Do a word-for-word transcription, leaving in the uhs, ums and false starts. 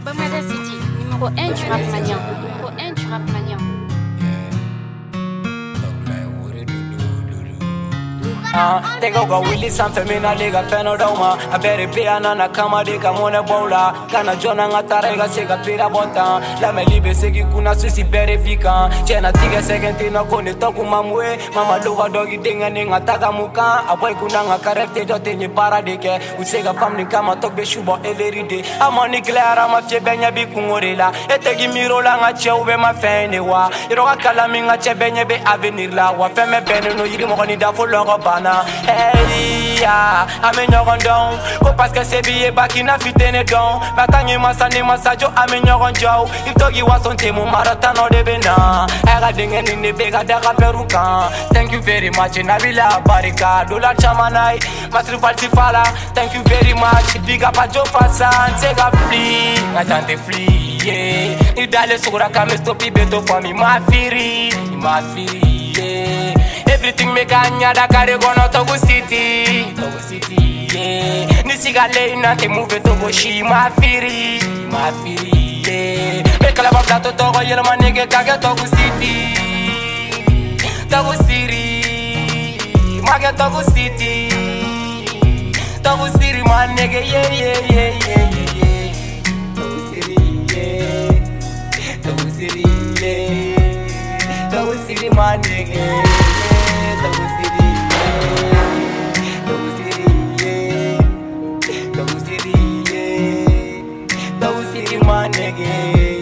Bamada City, numéro un du rap malien. Numéro un du rap malien. Uh, they go go Willie Sanfe mina liga feno doma a bere piana na kama diga mone bola kana jona ngatare ga sega pira bota la me libe segi kuna sisi bere vika chena tiga segenti no kone toku mamwe mama luwa dogi dinga ni ngataga muka aboy kuna ngakarete dote ni paradike usega famni kama tokbe shubo every day amoni clara ma fie benya bi kungorela etegi miro la ngache ube ma fene wa iroga kala mi ngache benye be avenir la wa feme bene no yiri mo ni da fo logo bana hey ya amenyogon don ko parce que c'est billet bakina fitene don batangi masani masajo amenyogon jaw itogi wasonte mu maratano de bena era dingen ni bega daga peruka thank you very much nabila barika dola chamanai masri falsifala thank you very much big up ajo fasan sega fli atante fli yeah ni dale sura kame stopi beto for me ma firi ma firi yeah everything me ganya da kare gono Togo City Togo City yeah nisiga le na te move Togo shi ma firi ma firi yeah me kala ba plato Togo yele ma nege kage Togo City Togo City ma ge Togo City Togo City ma nege yeah yeah yeah yeah yeah Togo City yeah Togo City yeah Togo City ma nege Togo City, yeah. Togo City, yeah. Togo City, yeah. Togo City, my nigga.